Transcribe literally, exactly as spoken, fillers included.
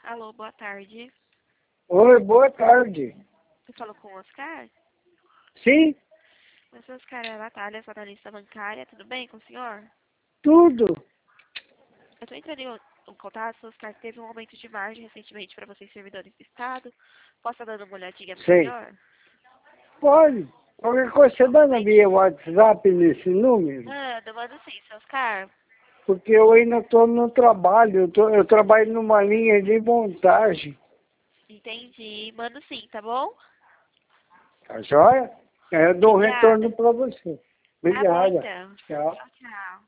Alô, boa tarde. Oi, boa tarde. Você falou com o Oscar? Sim, Eu sou Oscar, é a Natália, sou analista bancária. Tudo bem com o senhor? tudo. Eu estou entrando em em contato, Oscar, teve um aumento de margem recentemente para vocês servidores do Estado. Posso estar dando uma olhadinha para o Sei. senhor? Pode. Qualquer coisa você manda via WhatsApp nesse número, Manda, manda sim, seu Oscar. porque eu ainda estou no trabalho. Eu, tô, eu trabalho numa linha de montagem. Entendi. Mando sim, tá bom? Tá joia? Eu dou um retorno Obrigada. para você. Tá bom, Obrigada. então. Tchau. Tchau, tchau.